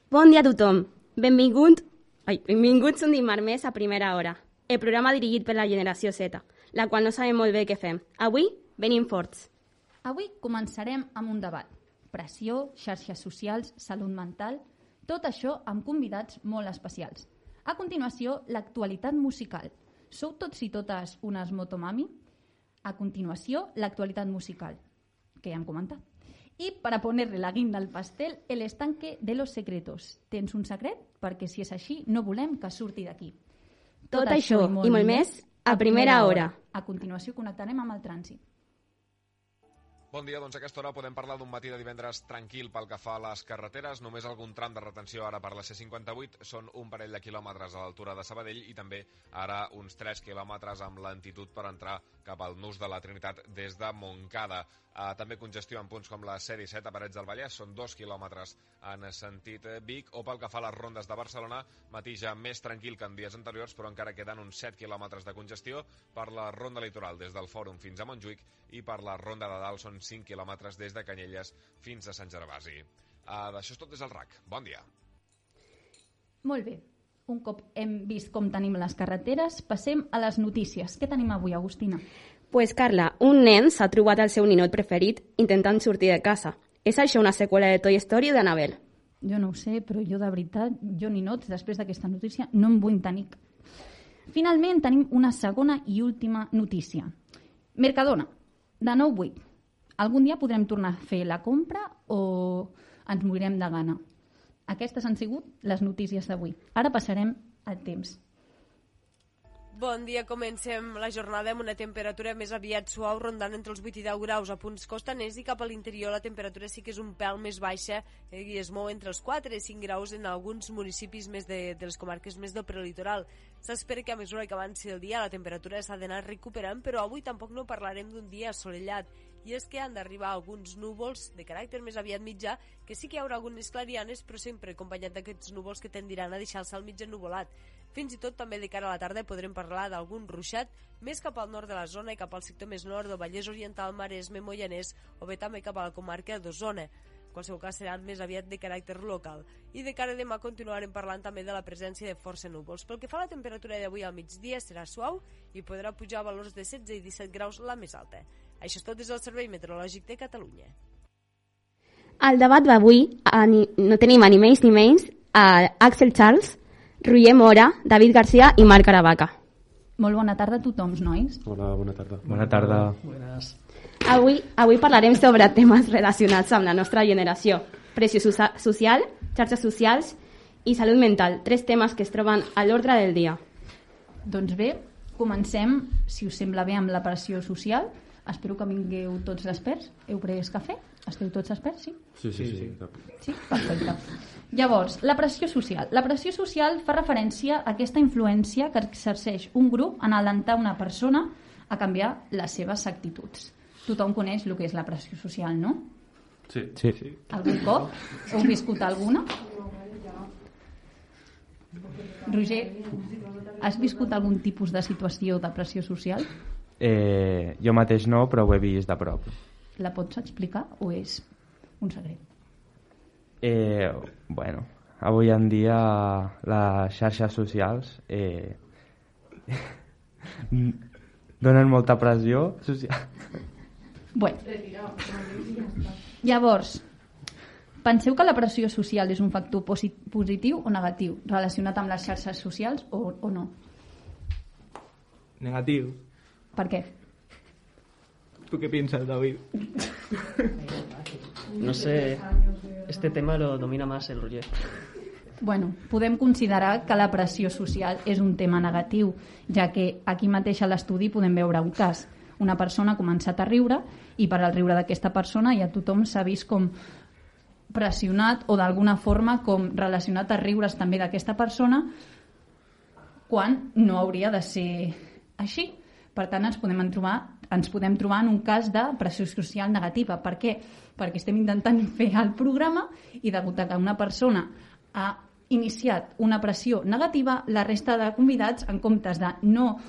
Bon dia a tothom. Benvinguts un dimarts més a Primera Hora, el programa dirigit per la generació Z, la qual no sabem molt bé què fem. Avui venim forts. Avui començarem amb un debat. Pressió, xarxes socials, salut mental, tot això amb convidats molt especials. A continuació, l'actualitat musical. Sou tots i totes unes motomami? A continuació, l'actualitat musical, que ja hem comentat. I para ponerle la guinda al pastel, el estanque de los secretos. Tens un secret? Perquè si és així, no volem que surti d'aquí. Tot això i molt més a Primera Hora. A continuació connectarem amb el trànsit. Bon dia, doncs a aquesta hora podem parlar d'un matí de divendres tranquil pel que fa a les carreteres. Només algun tram de retenció ara per la C58 són un parell de quilòmetres a l'altura de Sabadell i també ara uns 3 quilòmetres amb lentitud per entrar cap al nus de la Trinitat des de Montcada. També congestió en punts com la C17 a Parets del Vallès, són 2 quilòmetres en sentit Vic, o pel que fa a les rondes de Barcelona, matí ja més tranquil que en dies anteriors, però encara queden uns 7 quilòmetres de congestió per la ronda litoral des del Fòrum fins a Montjuïc i per la ronda de dalt són 5 quilòmetres des de Canyelles fins a Sant Gervasi. D'això és tot des del RAC. Bon dia. Molt bé. Un cop hem vist com tenim les carreteres, passem a les notícies. Què tenim avui, Agustina? Pues Carla, un nen s'ha trobat el seu ninot preferit intentant sortir de casa. És això una seqüela de Toy Story o d'Annabelle? Jo no ho sé, però jo de veritat, ninots, després d'aquesta notícia, no em vull tenir. Finalment tenim una segona i última notícia. Mercadona, de nou 8. Algun dia podrem tornar a fer la compra o ens morirem de gana? Aquestes han sigut les notícies d'avui. Ara passarem al temps. Bon dia, comencem la jornada amb una temperatura més aviat suau, rondant entre els 8 i 10 graus a punts costaners, i cap a l'interior la temperatura sí que és un pèl més baixa i es mou entre els 4 i 5 graus en alguns municipis més de les comarques més del prelitoral. S'espera que a mesura que avanci el dia la temperatura s'ha d'anar recuperant, però avui tampoc no parlarem d'un dia assolellat, i és que han d'arribar alguns núvols de caràcter més aviat mitjà, que sí que hi haurà algunes clarianes, però sempre acompanyat d'aquests núvols que tendiran a deixar el cel mig ennuvolat. Fins i tot també de cara a la tarda podrem parlar d'algun ruixat més cap al nord de la zona i cap al sector més nord del Vallès Oriental, Maresme, Moianès o bé també cap a la comarca d'Osona. En qualsevol cas seran més aviat de caràcter local. I de cara a demà continuarem parlant també de la presència de força núvols. Pel que fa a la temperatura d'avui al migdia serà suau i podrà pujar a valors de 16 i 17 graus la més alta. Això és tot des del Servei Meteorològic de Catalunya. Al debat d'avui no tenim ni menys ni menys a Axel Charles, Roger Mora, David Garcia i Marc Caravaca. Molt bona tarda a tothom, nois. Hola, bona tarda. Bona tarda. Buenas. Avui parlarem sobre temes relacionats amb la nostra generació. Pressió social, xarxes socials i salut mental. 3 temes que es troben a l'ordre del dia. Doncs bé, comencem, si us sembla bé, amb la pressió social. Espero que vingueu tots experts. Heu pres cafè? Esteu tots experts, sí? Sí. Sí, perfecte. Llavors, la pressió social. La pressió social fa referència a aquesta influència que exerceix un grup en alentar una persona a canviar les seves actituds. Tothom coneix el que és la pressió social, no? Sí. Algun cop? Heu viscut alguna? Roger, has viscut algun tipus de situació de pressió social? Jo mateix no, però ho he vist de prop. La pots explicar o és un secret? Bueno, avui en dia les xarxes socials donen molta pressió social. Bueno. Llavors, penseu que la pressió social és un factor positiu o negatiu relacionat amb les xarxes socials o no? Negatiu. Per què? ¿Tú qué piensas, David? No sé, este tema lo domina más el Roger. Bueno, podem considerar que la pressió social és un tema negatiu, ja que aquí mateix a l'estudi podem veure un cas. Una persona ha començat a riure i per al riure d'aquesta persona ja tothom s'ha vist com pressionat o d'alguna forma com relacionat a riures també d'aquesta persona quan no hauria de ser així. Per tant, ens podem trobar en un cas de pressió social negativa. Per què? Perquè estem intentant fer el programa i degut a que una persona ha iniciat una pressió negativa, la resta de convidats, en comptes de no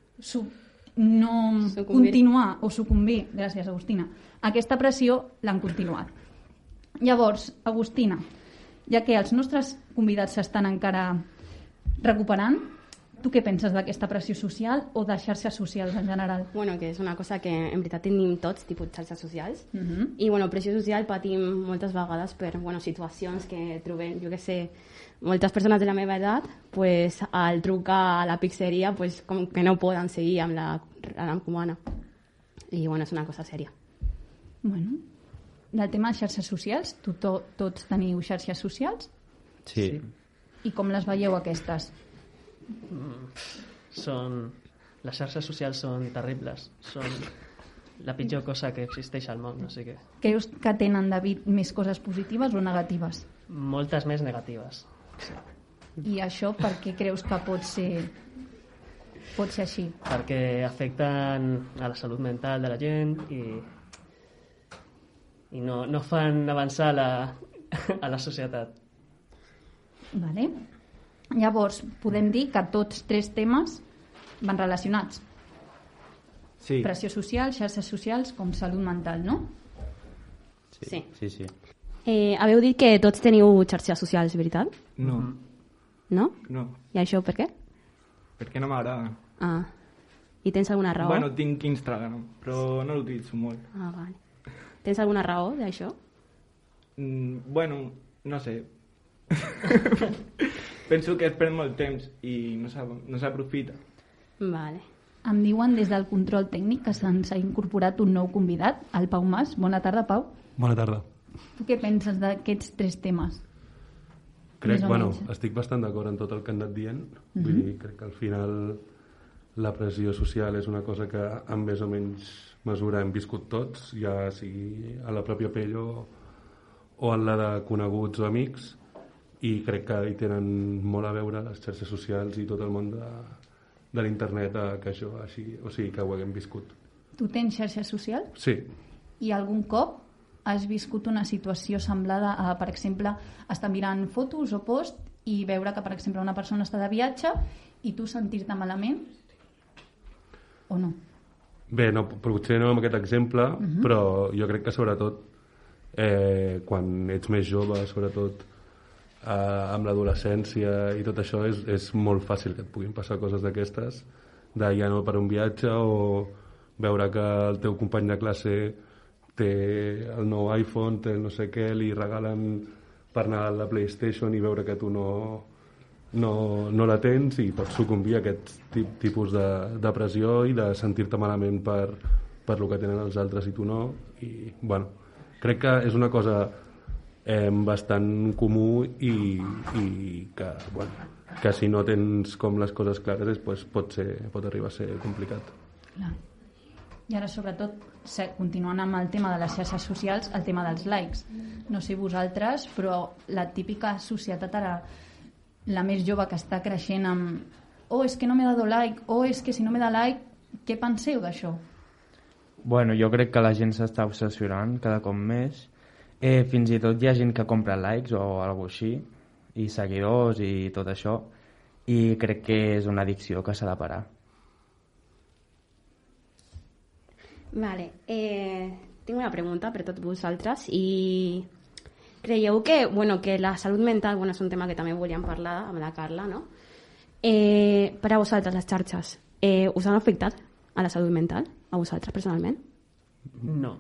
continuar o sucumbir, aquesta pressió l'han continuat. Llavors, Agustina, Ja que els nostres convidats s'estan encara recuperant, tu què penses d'aquesta pressió social o de xarxes socials en general? Bueno, que és una cosa que en veritat tenim tots, tipus xarxes socials. I, bueno, pressió social patim moltes vegades per, bueno, situacions que trobem, jo què sé, moltes persones de la meva edat, pues, al trucar a la pizzeria, pues, com que no poden seguir amb la comanda. I, bueno, és una cosa sèria. Bueno, del tema de xarxes socials, tots teniu xarxes socials? Sí. I com les veieu aquestes? Les xarxes socials són terribles, són la pitjor cosa que existeix al món, així que... Creus que tenen, David, més coses positives o negatives? Moltes més negatives. Sí. I això per què creus que pot ser així? Perquè afecten a la salut mental de la gent i no fan avançar a la societat. Vale. Llavors, podem dir que tots tres temes van relacionats. Sí. Pressió social, xarxes socials, com salut mental, no? Sí. Sí. Haveu dit que tots teniu xarxes socials, veritat? No, No? no, I això per què? perquè no m'agrada. Ah. I tens alguna raó? Bueno, tinc Instagram, però no l'utilitzo molt. Ah, vale. Tens alguna raó d'això? Bueno, no sé. Penso que es perd molt temps i no s'aprofita. Vale. Em diuen des del control tècnic que se'ns ha incorporat un nou convidat, el Pau Mas. Bona tarda, Pau. Bona tarda. Tu què penses d'aquests tres temes? Crec, Més o bueno, menys. estic bastant d'acord en tot el que han anat dient. Vull dir, crec que al final la pressió social és una cosa que en més o menys mesura hem viscut tots, ja sigui a la pròpia pell o en la de coneguts o amics, i crec que hi tenen molt a veure les xarxes socials i tot el món de l'internet que això així, o sigui, que ho haguem viscut. Tu tens xarxes socials? Sí, I algun cop has viscut una situació semblada a, per exemple, estar mirant fotos o post i veure que, per exemple, una persona està de viatge i tu sentir-te malament? O no? bé, no, potser no amb aquest exemple, però jo crec que sobretot quan ets més jove, sobretot amb l'adolescència i tot això, és molt fàcil que et puguin passar coses d'aquestes, de ja no per un viatge o veure que el teu company de classe té el nou iPhone, té el no sé què, li regalen per anar a la PlayStation i veure que tu no la tens i pots sucumbir a aquest tipus de pressió i de sentir-te malament per lo que tenen els altres i tu no. I, bueno, crec que és una cosa bastant comú i que, bueno, que si no tens com les coses clares pues, pot arribar a ser complicat. Clar. I ara, sobretot, continuant amb el tema de les xarxes socials, el tema dels likes. No sé vosaltres, però la típica societat ara, la més jove que està creixent amb és que no m'he dado like, és que si no m'he dado like, què penseu d'això? Bueno, jo crec que la gent s'està obsessionant cada cop més. Fins i tot hi ha gent que compra likes o alguna així, i seguidors i tot això, i crec que és una addicció que s'ha de parar. Vale. Tinc una pregunta per tots vosaltres i creieu que, que la salut mental és un tema que també volíem parlar amb la Carla, no? Per a vosaltres, les xarxes, us han afectat a la salut mental? A vosaltres, personalment? No.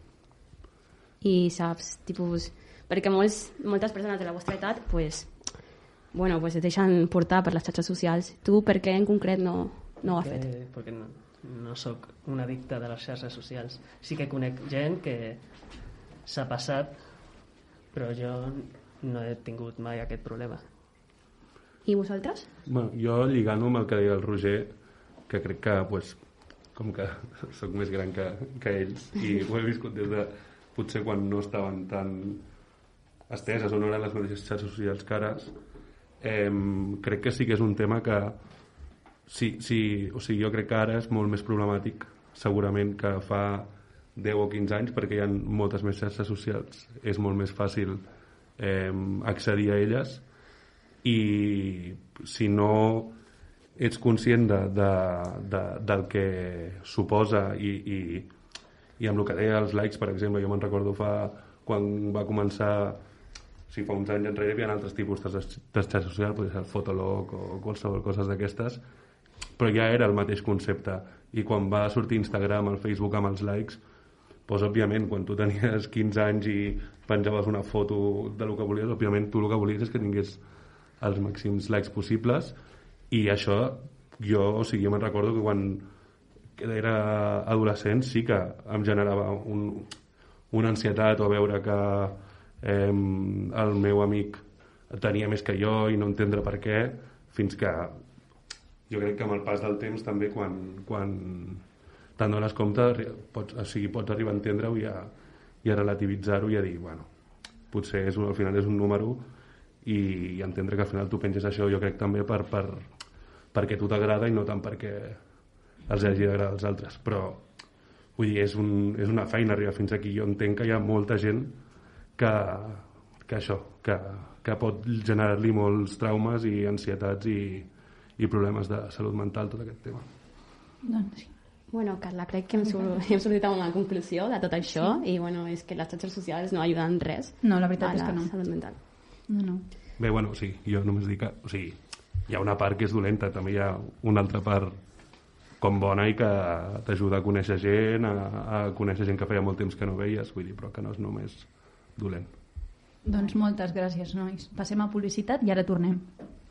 I saps, tipus... Perquè moltes persones de la vostra edat pues es deixen portar per les xarxes socials. Tu, per què en concret no ho has fet? Perquè no sóc un addicte de les xarxes socials. Sí que conec gent que s'ha passat, però jo no he tingut mai aquest problema. I vosaltres? Bueno, jo lligant-ho amb el que deia el Roger, que crec que, com que sóc més gran que ells i ho he viscut des de potser quan no estaven tan esteses o no eren les mateixes xarxes socials cares, crec que sí que és un tema que jo crec que ara és molt més problemàtic segurament que fa 10 o 15 anys, perquè hi ha moltes més xarxes socials, és molt més fàcil accedir a elles, i si no ets conscient del que suposa i amb el que deia els likes, per exemple, jo me'n recordo quan va començar si fa uns anys enrere hi havia altres tipus de xarxa social, podria ser el Fotolog o qualsevol coses d'aquestes, però ja era el mateix concepte. I quan va sortir Instagram, el Facebook amb els likes, doncs òbviament quan tu tenies 15 anys i penjaves una foto de lo que volies, òbviament tu el que volies és que tingués els màxims likes possibles, i això jo me'n recordo que quan era adolescent sí que em generava una ansietat o veure que el meu amic tenia més que jo i no entendre per què, fins que jo crec que amb el pas del temps també quan te'n dones compte pots arribar a entendre-ho i a relativitzar-ho i a dir, bueno, potser al final és un número, i entendre que al final tu penges això, jo crec també perquè a tu t'agrada i no tant perquè els hagi d'agradar als altres. Però vull dir, és una feina arribar fins aquí. Jo entenc que hi ha molta gent que pot generar-li molts traumes i ansietats i problemes de salut mental, tot aquest tema. Doncs sí. Bueno, Carla, crec que hem sortit a una conclusió de tot això, i bueno, és que les xarxes socials no ajuden res No, la veritat és que a no. la salut mental. No. Bé, bueno, sí, jo només dic que... O sigui, hi ha una part que és dolenta, també hi ha una altra part com bona i que t'ajuda a conèixer gent, a conèixer gent que feia molt temps que no veies, vull dir, però que no és només dolent. Doncs moltes gràcies, nois. Passem a publicitat i ara tornem.